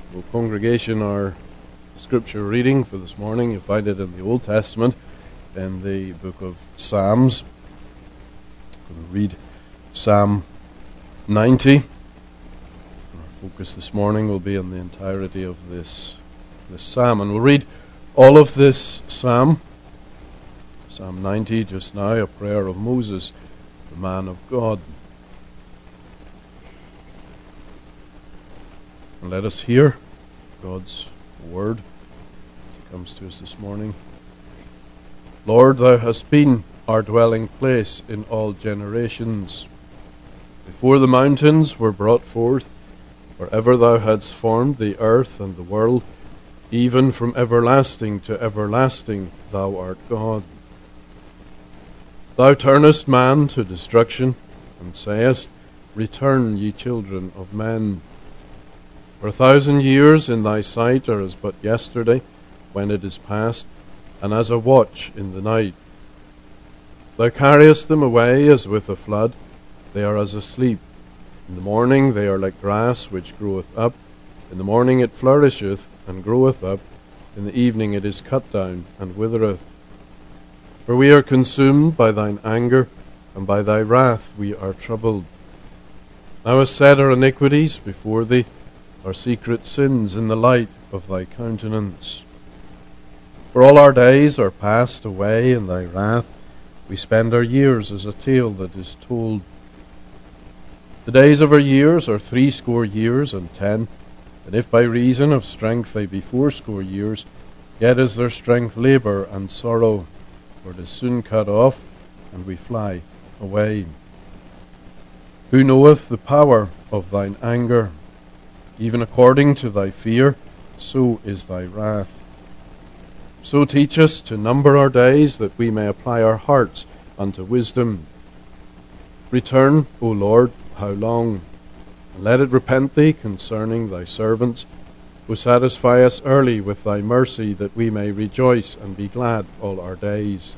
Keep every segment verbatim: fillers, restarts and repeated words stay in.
Well, congregation, our scripture reading for this morning, you find it in the Old Testament, in the book of Psalms. We'll read Psalm ninety. Our focus this morning will be on the entirety of this, this psalm. And we'll read all of this psalm. Psalm ninety just now, a prayer of Moses, the man of God. And let us hear God's word that comes to us this morning. Lord, thou hast been our dwelling place in all generations. Before the mountains were brought forth, wherever thou hadst formed the earth and the world, even from everlasting to everlasting thou art God. Thou turnest man to destruction, and sayest, Return, ye children of men. For a thousand years in thy sight are as but yesterday, when it is past, and as a watch in the night. Thou carriest them away as with a flood, they are as asleep. In the morning they are like grass which groweth up. In the morning it flourisheth and groweth up. In the evening it is cut down and withereth. For we are consumed by thine anger, and by thy wrath we are troubled. Thou hast set our iniquities before thee, our secret sins in the light of thy countenance. For all our days are passed away in thy wrath. We spend our years as a tale that is told. The days of our years are threescore years and ten, and if by reason of strength they be fourscore years, yet is their strength labour and sorrow, for it is soon cut off, and we fly away. Who knoweth the power of thine anger? Even according to thy fear, so is thy wrath. So teach us to number our days, that we may apply our hearts unto wisdom. Return, O Lord, how long? And let it repent thee concerning thy servants, who satisfy us early with thy mercy, that we may rejoice and be glad all our days.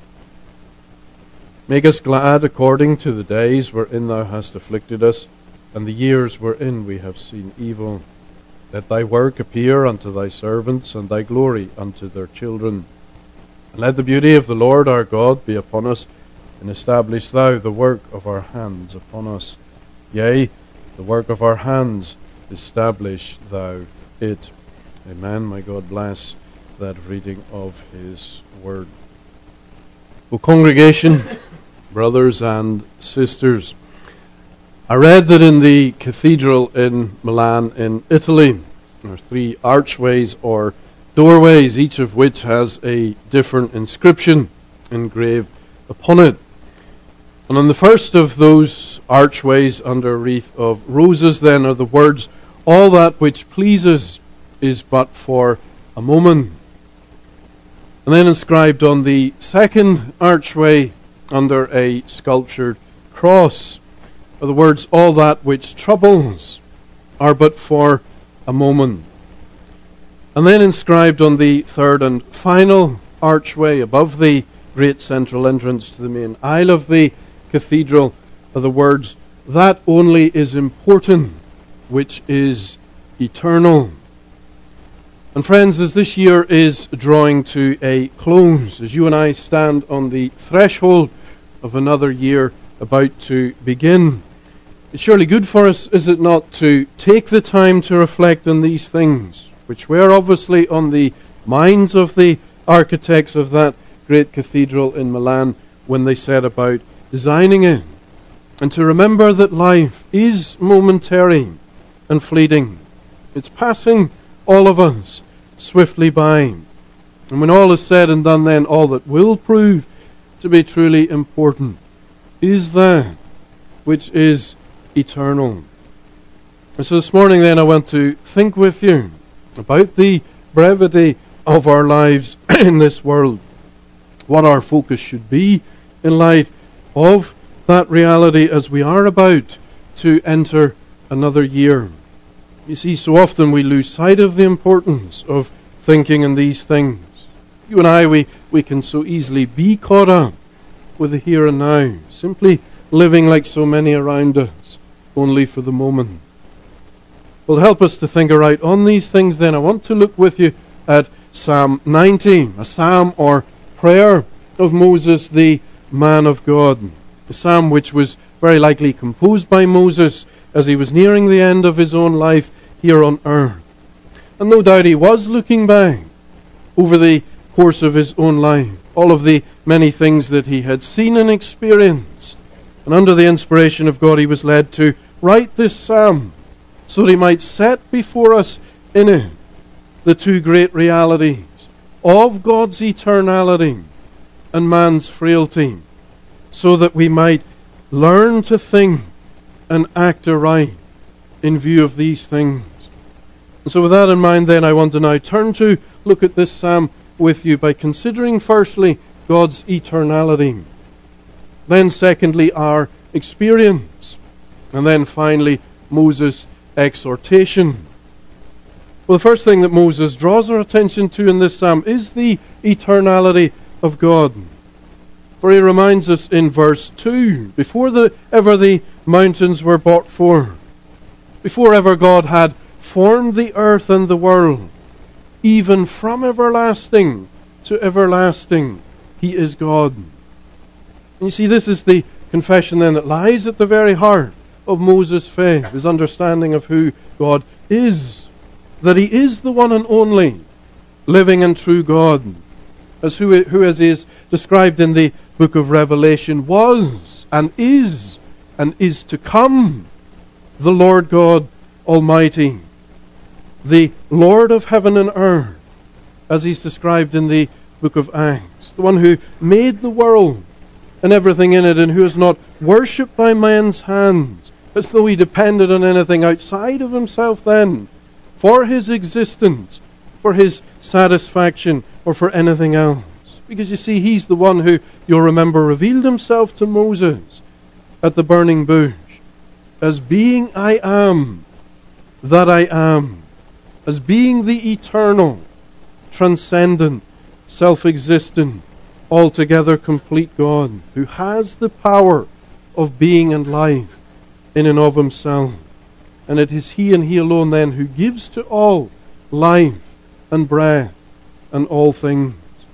Make us glad according to the days wherein thou hast afflicted us, and the years wherein we have seen evil. Let thy work appear unto thy servants, and thy glory unto their children. And let the beauty of the Lord our God be upon us, and establish thou the work of our hands upon us. Yea, the work of our hands, establish thou it. Amen. May God bless that reading of his word. O congregation, brothers and sisters, I read that in the cathedral in Milan in Italy, there are three archways or doorways, each of which has a different inscription engraved upon it. And on the first of those archways, under a wreath of roses, then are the words, All that which pleases is but for a moment. And then inscribed on the second archway, under a sculptured cross, are the words, All that which troubles are but for a moment. And then inscribed on the third and final archway, above the great central entrance to the main aisle of the cathedral, are the words, That only is important, which is eternal. And friends, as this year is drawing to a close, as you and I stand on the threshold of another year about to begin, it's surely good for us, is it not, to take the time to reflect on these things, which were obviously on the minds of the architects of that great cathedral in Milan when they set about designing it, and to remember that life is momentary and fleeting. It's passing all of us swiftly by. And when all is said and done, then all that will prove to be truly important is that which is eternal. And so this morning then I want to think with you about the brevity of our lives in this world, what our focus should be in light of that reality as we are about to enter another year. You see, so often we lose sight of the importance of thinking in these things. You and I, we, we can so easily be caught up with the here and now, simply living like so many around us, only for the moment. will help us to think aright on these things, then I want to look with you at Psalm ninety, a psalm or prayer of Moses, the man of God. The psalm which was very likely composed by Moses as he was nearing the end of his own life here on earth. And no doubt he was looking back over the course of his own life, all of the many things that he had seen and experienced. And under the inspiration of God, he was led to write this psalm so that he might set before us in it the two great realities of God's eternality and man's frailty, so that we might learn to think and act aright in view of these things. And so with that in mind, then, I want to now turn to look at this psalm with you by considering firstly God's eternality, then secondly our experience, and then finally Moses' exhortation. Well, the first thing that Moses draws our attention to in this psalm is the eternality of God. For he reminds us in verse two, before the, ever the mountains were brought forth, before ever God had formed the earth and the world, even from everlasting to everlasting, he is God. And you see, this is the confession then that lies at the very heart of Moses' faith, his understanding of who God is, that he is the one and only living and true God, as who, who as is described in the book of Revelation, was and is and is to come, the Lord God Almighty, the Lord of heaven and earth, as he's described in the book of Acts, the one who made the world and everything in it, and who is not worshipped by man's hands, as though he depended on anything outside of himself then, for his existence, for his satisfaction, or for anything else. Because you see, he's the one who, you'll remember, revealed himself to Moses at the burning bush as being I am that I am, as being the eternal, transcendent, self-existent, altogether complete God, who has the power of being and life in and of himself. And it is he and he alone then who gives to all life and breath and all things.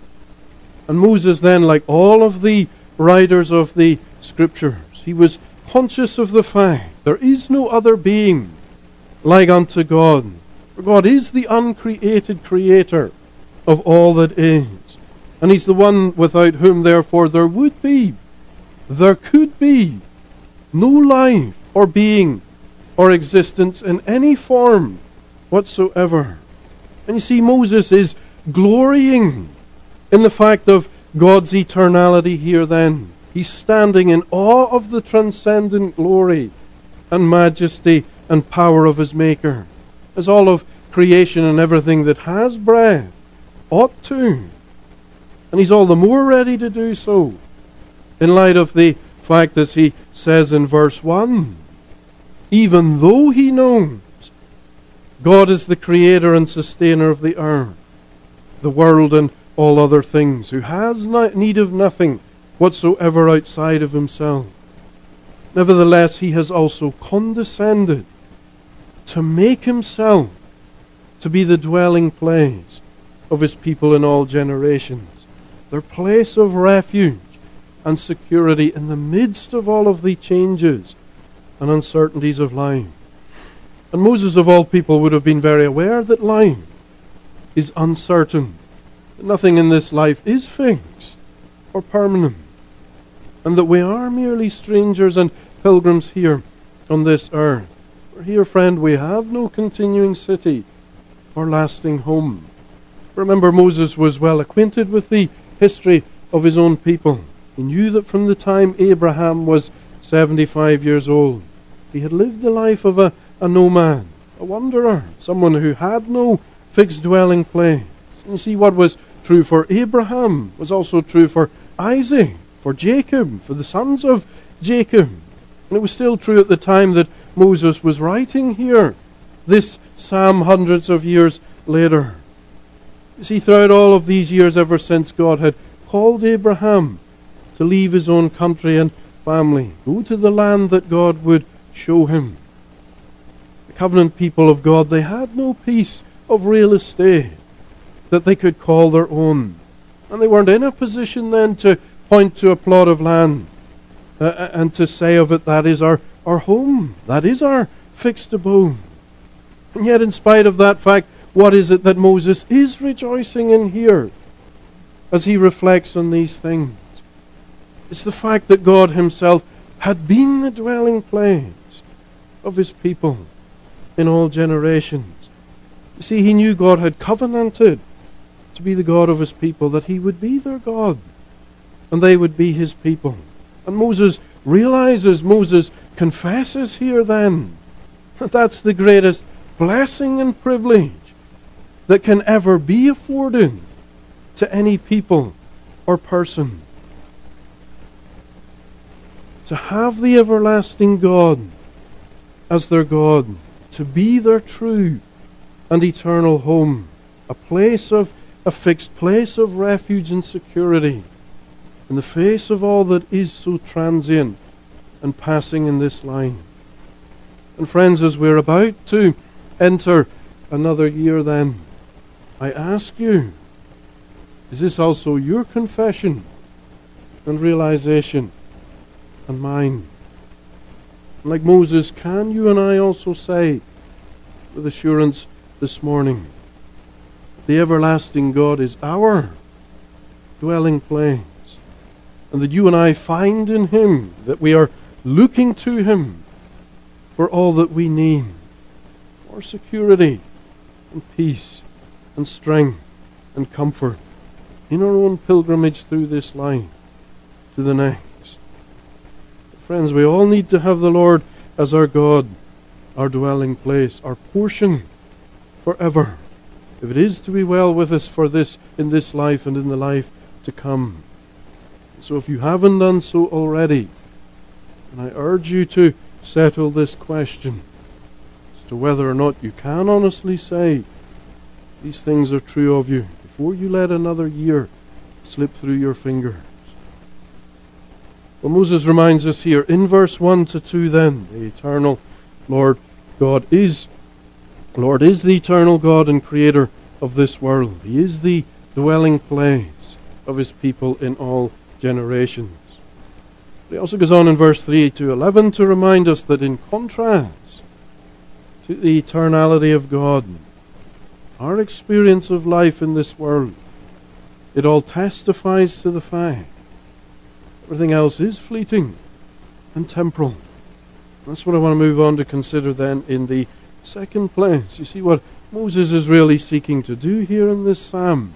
And Moses then, like all of the writers of the Scriptures, he was conscious of the fact there is no other being like unto God. For God is the uncreated creator of all that is. And he's the one without whom, therefore, there would be, there could be, no life or being or existence in any form whatsoever. And you see, Moses is glorying in the fact of God's eternality here then. He's standing in awe of the transcendent glory and majesty and power of his Maker, as all of creation and everything that has breath ought to. And he's all the more ready to do so in light of the fact, as he says in verse one, even though he knows God is the creator and sustainer of the earth, the world, and all other things, who has need of nothing whatsoever outside of himself, nevertheless he has also condescended to make himself to be the dwelling place of his people in all generations, their place of refuge and security in the midst of all of the changes and uncertainties of life. And Moses, of all people, would have been very aware that life is uncertain, that nothing in this life is fixed or permanent, and that we are merely strangers and pilgrims here on this earth. For here, friend, we have no continuing city or lasting home. Remember, Moses was well acquainted with the history of his own people. He knew that from the time Abraham was seventy-five years old, he had lived the life of a, a nomad, a wanderer, someone who had no fixed dwelling place. And you see, what was true for Abraham was also true for Isaac, for Jacob, for the sons of Jacob. And it was still true at the time that Moses was writing here, this psalm hundreds of years later. You see, throughout all of these years, ever since God had called Abraham to leave his own country and family, go to the land that God would show him, covenant people of God, they had no piece of real estate that they could call their own. And they weren't in a position then to point to a plot of land uh, and to say of it, that is our, our home, that is our fixed abode. And yet in spite of that fact, what is it that Moses is rejoicing in here as he reflects on these things? It's the fact that God himself had been the dwelling place of his people in all generations. You see, he knew God had covenanted to be the God of his people, that he would be their God and they would be his people. And Moses realizes, Moses confesses here then, that that's the greatest blessing and privilege that can ever be afforded to any people or person. To have the everlasting God as their God, to be their true and eternal home, a place of a fixed place of refuge and security in the face of all that is so transient and passing in this life. And friends, as we're about to enter another year then, I ask you, is this also your confession and realization and mine? And like Moses, can you and I also say with assurance this morning, the everlasting God is our dwelling place, and that you and I find in him, that we are looking to him for all that we need, for security and peace and strength and comfort in our own pilgrimage through this life to the next. Friends, we all need to have the Lord as our God, our dwelling place, our portion forever, if it is to be well with us for this in this life and in the life to come. So if you haven't done so already, and I urge you to settle this question as to whether or not you can honestly say these things are true of you before you let another year slip through your fingers. Well, Moses reminds us here in verse one to two then, the eternal Lord God is Lord is the eternal God and creator of this world. He is the dwelling place of his people in all generations. He also goes on in verse three to eleven to remind us that in contrast to the eternality of God, our experience of life in this world, it all testifies to the fact everything else is fleeting and temporal. That's what I want to move on to consider then in the second place. You see, what Moses is really seeking to do here in this psalm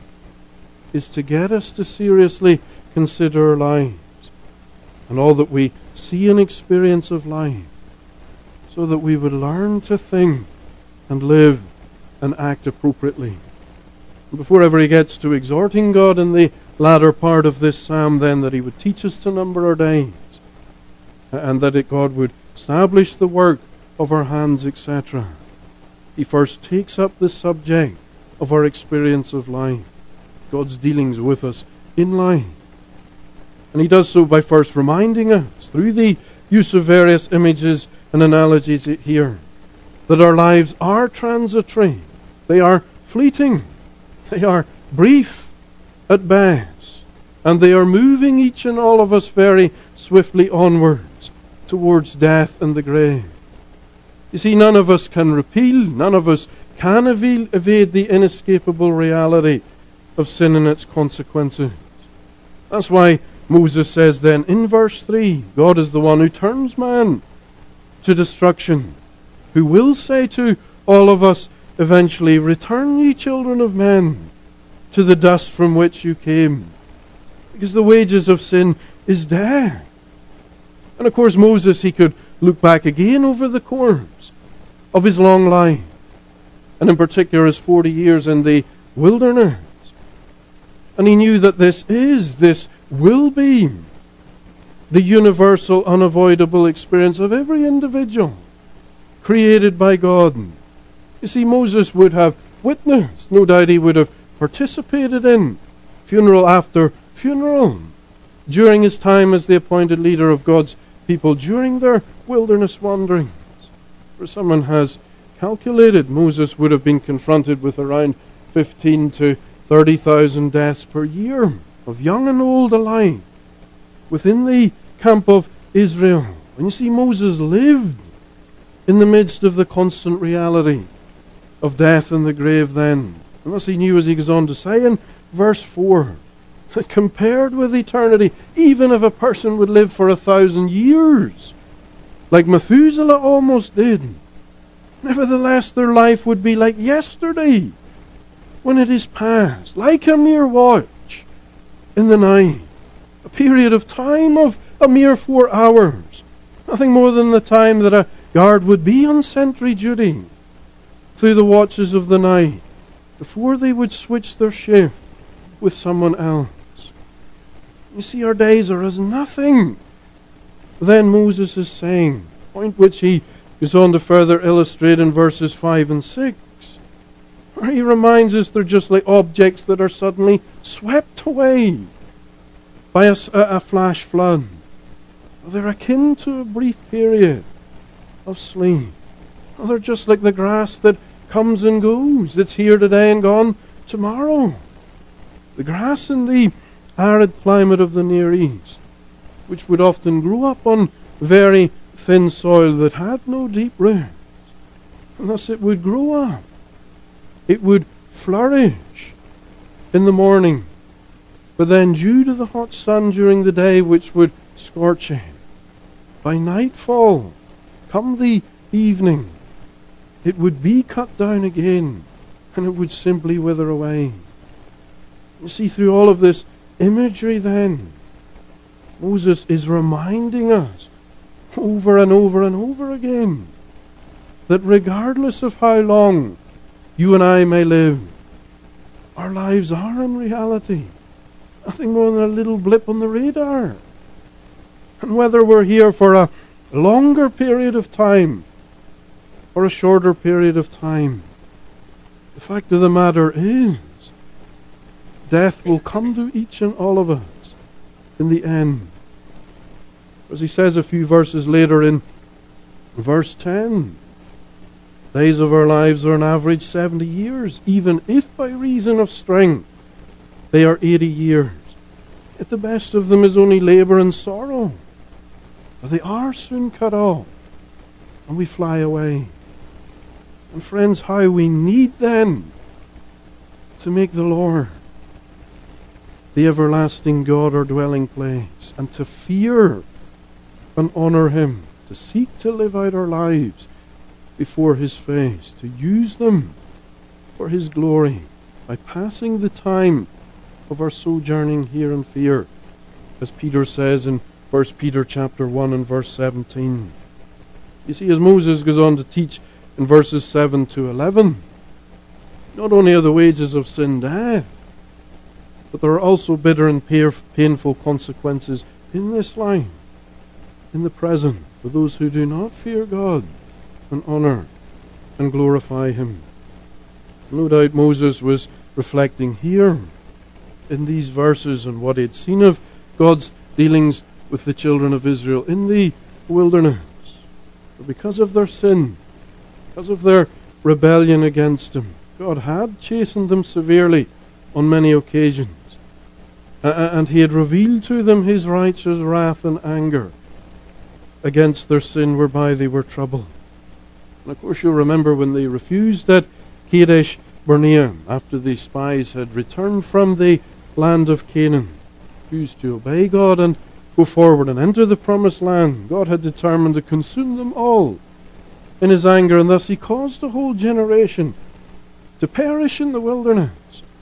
is to get us to seriously consider our lives and all that we see and experience of life, so that we would learn to think and live and act appropriately. And before ever he gets to exhorting God in the latter part of this psalm then, that he would teach us to number our days, and that it, God would establish the work of our hands, et cetera. He first takes up the subject of our experience of life, God's dealings with us in life. And he does so by first reminding us, through the use of various images and analogies here, that our lives are transitory, they are fleeting, they are brief at best, and they are moving each and all of us very swiftly onwards towards death and the grave. You see, none of us can repeal, none of us can evade, evade the inescapable reality of sin and its consequences. That's why Moses says then in verse three, God is the one who turns man to destruction, who will say to all of us eventually, return ye children of men to the dust from which you came, because the wages of sin is death. And of course Moses, he could look back again over the course of his long life, and in particular his forty years in the wilderness, and he knew that this is, this will be the universal, unavoidable experience of every individual created by God. You see, Moses would have witnessed, no doubt he would have participated in funeral after funeral during his time as the appointed leader of God's people during their wilderness wanderings. For someone has calculated Moses would have been confronted with around fifteen to thirty thousand deaths per year of young and old alike within the camp of Israel. And you see, Moses lived in the midst of the constant reality of death and the grave then. And thus he knew, as he goes on to say in verse four, that compared with eternity, even if a person would live for a thousand years, like Methuselah almost did, nevertheless their life would be like yesterday when it is past, like a mere watch in the night, a period of time of a mere four hours, nothing more than the time that a guard would be on sentry duty through the watches of the night before they would switch their shift with someone else. You see, our days are as nothing. Then Moses is saying, point which he goes on to further illustrate in verses five and six, where he reminds us they're just like objects that are suddenly swept away by a, a flash flood. They're akin to a brief period of sleep. They're just like the grass that comes and goes, that's here today and gone tomorrow. The grass in the arid climate of the Near East, which would often grow up on very thin soil that had no deep roots. And thus it would grow up. It would flourish in the morning, but then due to the hot sun during the day, which would scorch it, by nightfall, come the evening, it would be cut down again, and it would simply wither away. You see, through all of this imagery then, Moses is reminding us over and over and over again that regardless of how long you and I may live, our lives are in reality nothing more than a little blip on the radar. And whether we're here for a longer period of time or a shorter period of time, the fact of the matter is, death will come to each and all of us in the end. As he says a few verses later in verse ten, days of our lives are on average seventy years, even if by reason of strength they are eighty years. Yet the best of them is only labour and sorrow, for they are soon cut off, and we fly away. And friends, how we need then to make the Lord the everlasting God our dwelling place, and to fear and honour Him, to seek to live out our lives before His face, to use them for His glory by passing the time of our sojourning here in fear, as Peter says in First Peter chapter one and verse seventeen. You see, as Moses goes on to teach in verses seven to eleven, not only are the wages of sin death, but there are also bitter and painful consequences in this life, in the present, for those who do not fear God and honour and glorify Him. No doubt Moses was reflecting here in these verses on what he had seen of God's dealings with the children of Israel in the wilderness. For because of their sin, because of their rebellion against Him, God had chastened them severely on many occasions. And He had revealed to them His righteous wrath and anger against their sin whereby they were troubled. And of course you'll remember when they refused at Kadesh Barnea, after the spies had returned from the land of Canaan, refused to obey God and go forward and enter the promised land. God had determined to consume them all in His anger, and thus He caused a whole generation to perish in the wilderness,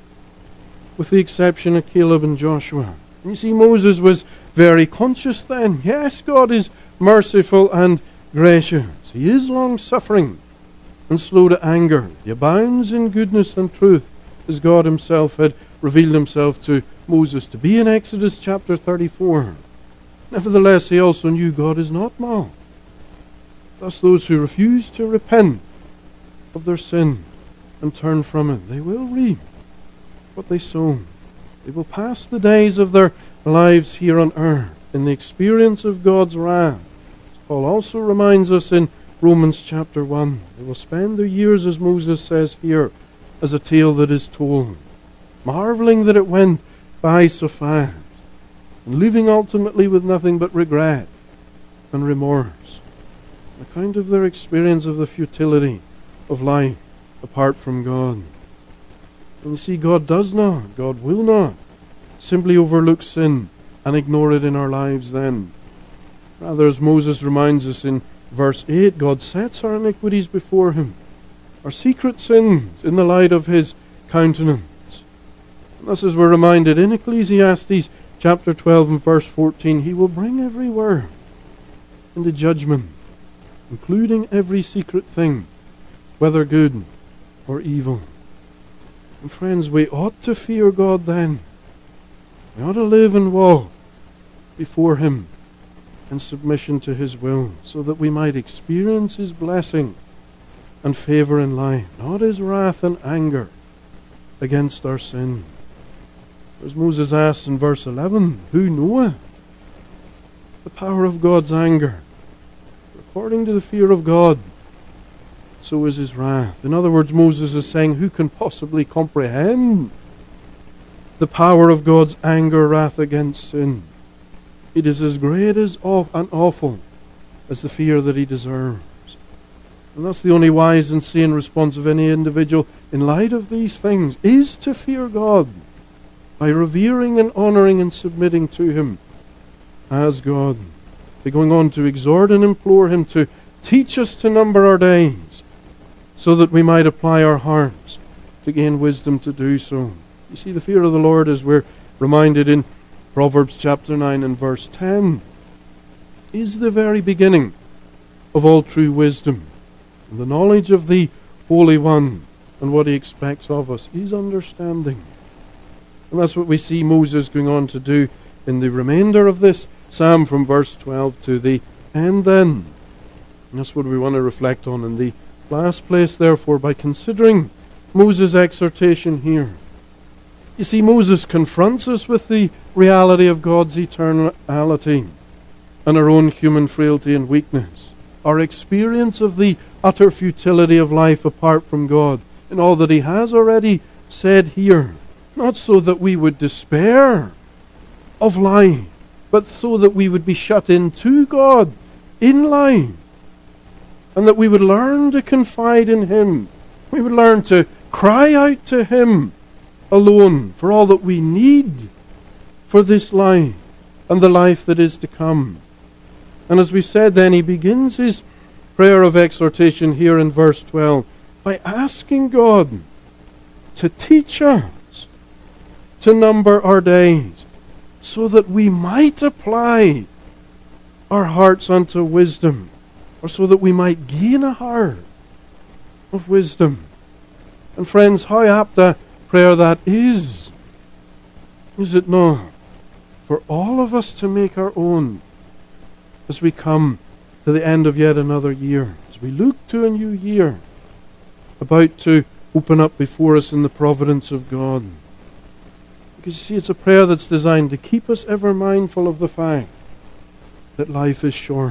with the exception of Caleb and Joshua. And you see, Moses was very conscious then. Yes, God is merciful and gracious. He is long-suffering and slow to anger. He abounds in goodness and truth, as God Himself had revealed Himself to Moses to be in Exodus chapter thirty-four. Nevertheless, he also knew God is not mocked. Thus those who refuse to repent of their sin and turn from it, they will reap what they sow. They will pass the days of their lives here on earth in the experience of God's wrath. Paul also reminds us in Romans chapter one. They will spend their years, as Moses says here, as a tale that is told, marveling that it went by so fast, and leaving ultimately with nothing but regret and remorse, an account of their experience of the futility of life apart from God. And you see, God does not, God will not simply overlook sin and ignore it in our lives then. Rather, as Moses reminds us in verse eight, God sets our iniquities before him, our secret sins in the light of his countenance. And thus, as we're reminded in Ecclesiastes chapter twelve and verse fourteen, he will bring every word into judgment, including every secret thing, whether good or evil. And friends, we ought to fear God then. We ought to live and walk before him in submission to his will, so that we might experience his blessing and favor in life, not his wrath and anger against our sin. As Moses asks in verse eleven, who knoweth the power of God's anger? According to the fear of God, so is his wrath. In other words, Moses is saying, who can possibly comprehend the power of God's anger, wrath against sin? It is as great as aw- and awful as the fear that he deserves. And that's the only wise and sane response of any individual in light of these things, is to fear God by revering and honoring and submitting to him as God. By going on to exhort and implore him to teach us to number our days, so that we might apply our hearts to gain wisdom to do so. You see, the fear of the Lord, as we're reminded in Proverbs chapter nine and verse ten, is the very beginning of all true wisdom. And the knowledge of the Holy One and what he expects of us is understanding. And that's what we see Moses going on to do in the remainder of this psalm from verse twelve to the end then. And that's what we want to reflect on in the last place, therefore, by considering Moses' exhortation here. You see, Moses confronts us with the reality of God's eternality and our own human frailty and weakness, our experience of the utter futility of life apart from God, in all that he has already said here, not so that we would despair of life, but so that we would be shut into God in life, and that we would learn to confide in him. We would learn to cry out to him alone for all that we need for this life and the life that is to come. And as we said then, he begins his prayer of exhortation here in verse twelve by asking God to teach us to number our days, so that we might apply our hearts unto wisdom, or so that we might gain a heart of wisdom. And friends, how apt a prayer that is, is it not, for all of us to make our own as we come to the end of yet another year, as we look to a new year about to open up before us in the providence of God. Because you see, it's a prayer that's designed to keep us ever mindful of the fact that life is short.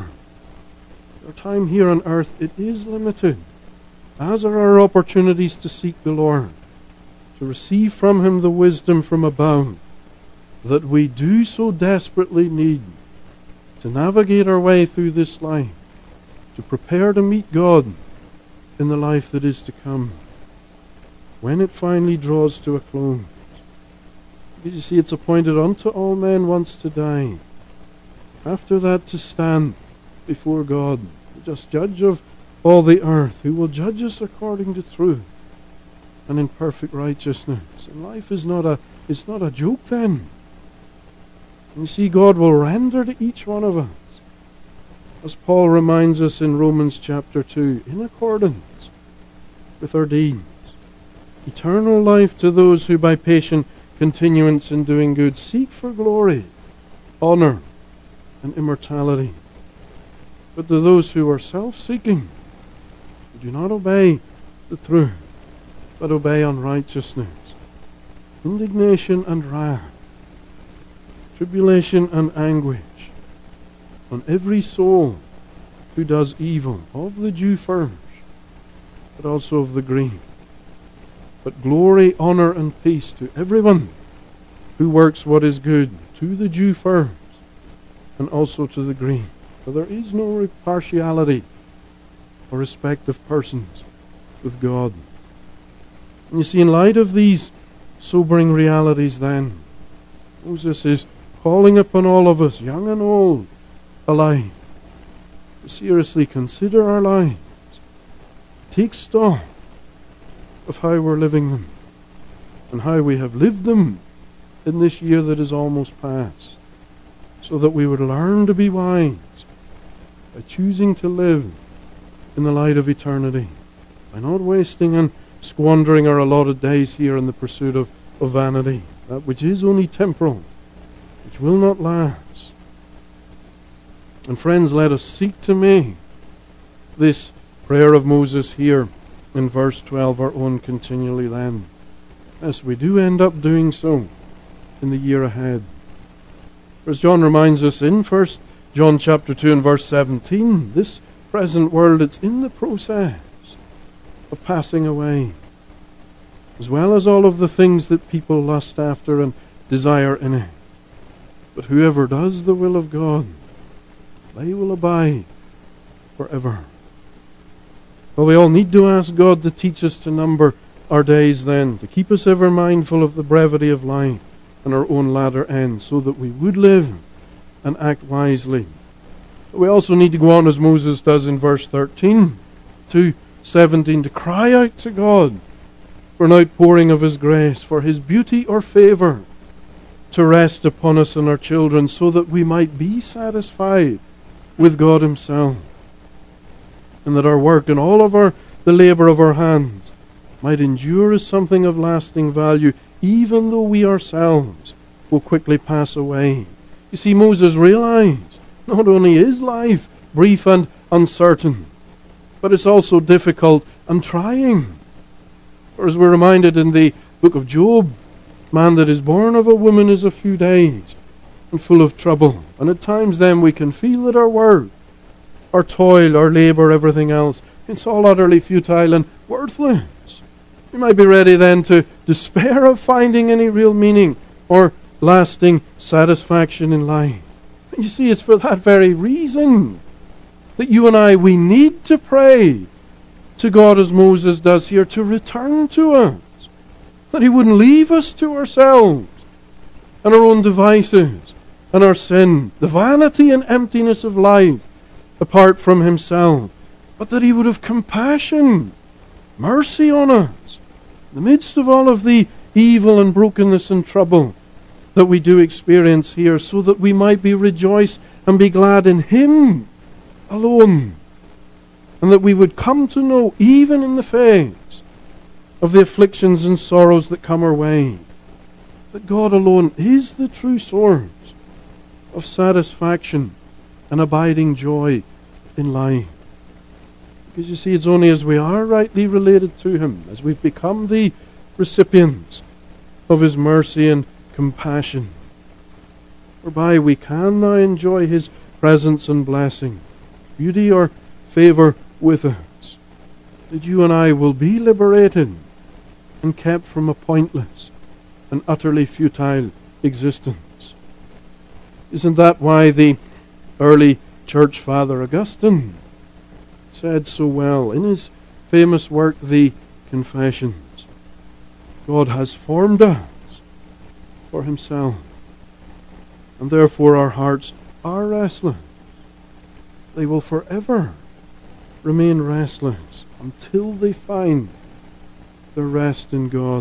Our time here on earth, it is limited, as are our opportunities to seek the Lord, to receive from him the wisdom from above that we do so desperately need to navigate our way through this life, to prepare to meet God in the life that is to come, when it finally draws to a close. You see, it's appointed unto all men once to die, after that to stand before God, the just judge of all the earth, who will judge us according to truth and in perfect righteousness. And life is not a it's not a joke then. And you see, God will render to each one of us, as Paul reminds us in Romans chapter two, in accordance with our deeds, eternal life to those who by patient continuance in doing good seek for glory, honor, and immortality. But to those who are self-seeking, who do not obey the truth, but obey unrighteousness, indignation and wrath, tribulation and anguish on every soul who does evil, of the Jew first, but also of the Greek. But glory, honor, and peace to everyone who works what is good, to the Jew first, and also to the Greek. For there is no partiality or respect of persons with God. And you see, in light of these sobering realities then, Moses is calling upon all of us, young and old, alike, to seriously consider our lives, take stock of how we're living them, and how we have lived them in this year that is almost past, so that we would learn to be wise by choosing to live in the light of eternity, by not wasting and squandering our allotted days here in the pursuit of, of vanity, that which is only temporal, which will not last. And friends, let us seek to make this prayer of Moses here in verse twelve our own continually then, as we do end up doing so in the year ahead. As John reminds us in First John chapter two and verse seventeen, this present world, it's in the process of passing away, as well as all of the things that people lust after and desire in it. But whoever does the will of God, they will abide forever. Well, we all need to ask God to teach us to number our days then, to keep us ever mindful of the brevity of life and our own latter end, so that we would live and act wisely. We also need to go on, as Moses does in verse thirteen to seventeen, to cry out to God for an outpouring of His grace, for His beauty or favour to rest upon us and our children, so that we might be satisfied with God Himself, and that our work and all of our the labour of our hands might endure as something of lasting value, even though we ourselves will quickly pass away. You see, Moses realized not only is life brief and uncertain, but it's also difficult and trying. For as we're reminded in the book of Job, man that is born of a woman is a few days and full of trouble. And at times then we can feel that our work, our toil, our labour, everything else, it's all utterly futile and worthless. We might be ready then to despair of finding any real meaning or lasting satisfaction in life. And you see, it's for that very reason that you and I, we need to pray to God as Moses does here, to return to us, that He wouldn't leave us to ourselves and our own devices and our sin, the vanity and emptiness of life apart from Himself, but that He would have compassion, mercy on us in the midst of all of the evil and brokenness and trouble that we do experience here, so that we might be rejoiced and be glad in Him alone, and that we would come to know, even in the face of the afflictions and sorrows that come our way, that God alone is the true source of satisfaction and abiding joy in life. Because you see, it's only as we are rightly related to Him, as we've become the recipients of His mercy and compassion, whereby we can now enjoy His presence and blessing, beauty or favour with us, that you and I will be liberated and kept from a pointless and utterly futile existence. Isn't that why the early church father Augustine said so well in his famous work, The Confessions? God has formed us for Himself, and therefore our hearts are restless. They will forever remain restless until they find their rest in God.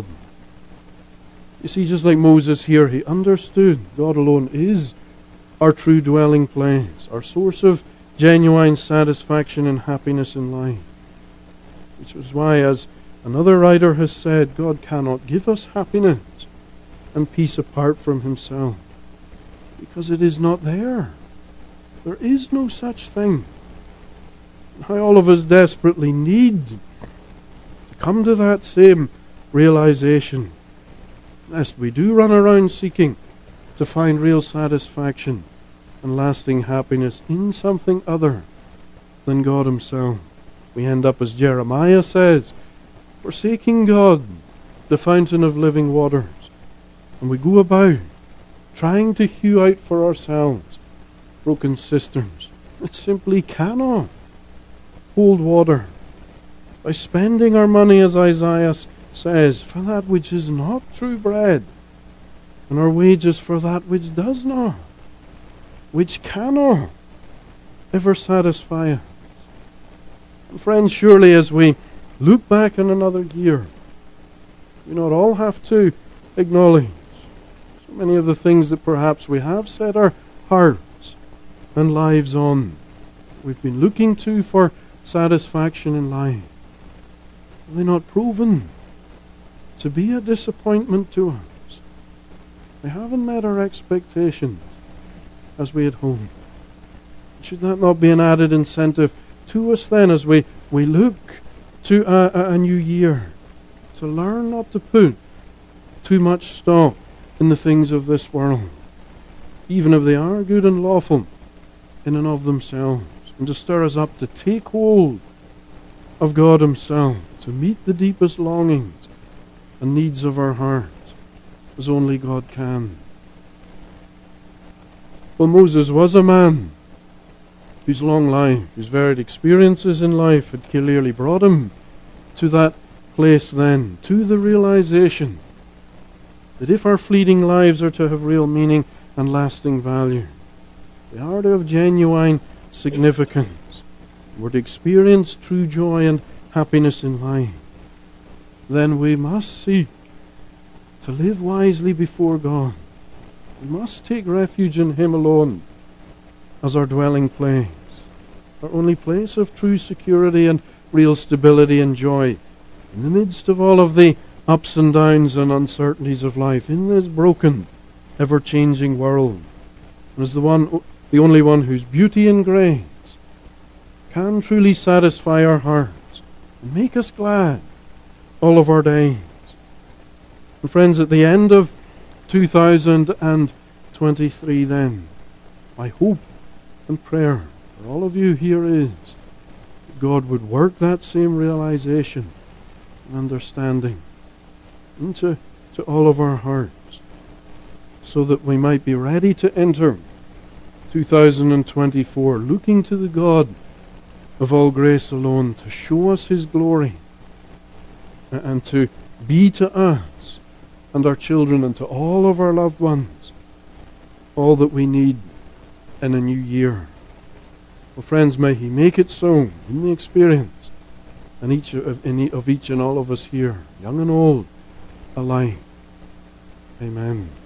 You see, just like Moses here, he understood God alone is our true dwelling place, our source of genuine satisfaction and happiness in life. Which is why, as another writer has said, God cannot give us happiness and peace apart from Himself, because it is not there. There is no such thing. How all of us desperately need to come to that same realization, lest we do run around seeking to find real satisfaction and lasting happiness in something other than God himself. We end up, as Jeremiah says, forsaking God, the fountain of living waters. And we go about trying to hew out for ourselves broken cisterns that simply cannot hold water, by spending our money, as Isaiah says, for that which is not true bread, and our wages for that which does not, which cannot ever satisfy us. And friends, surely as we look back in another year, we not all have to acknowledge so many of the things that perhaps we have set our hearts and lives on. We've been looking to for satisfaction in life. Are they not proven to be a disappointment to us? They haven't met our expectations as we had hoped. Should that not be an added incentive to us then as we, we look to a, a new year, to learn not to put too much stock in the things of this world, even if they are good and lawful in and of themselves, and to stir us up to take hold of God himself, to meet the deepest longings and needs of our hearts as only God can. Well, Moses was a man whose long life, whose varied experiences in life had clearly brought him to that place then, to the realization that if our fleeting lives are to have real meaning and lasting value, they are to have genuine significance, we're to experience true joy and happiness in life, then we must seek to live wisely before God. We must take refuge in him alone as our dwelling place, our only place of true security and real stability and joy in the midst of all of the ups and downs and uncertainties of life, in this broken, ever-changing world, and as the one, the only one whose beauty and grace can truly satisfy our hearts and make us glad all of our days. And friends, at the end of two thousand twenty-three then, my hope and prayer for all of you here is that God would work that same realization and understanding into to all of our hearts, so that we might be ready to enter two thousand twenty-four looking to the God of all grace alone to show us his glory and to be to us and our children and to all of our loved ones all that we need in a new year. Well, friends, may he make it so in the experience and each of, in e- of each and all of us here, young and old alike. Amen.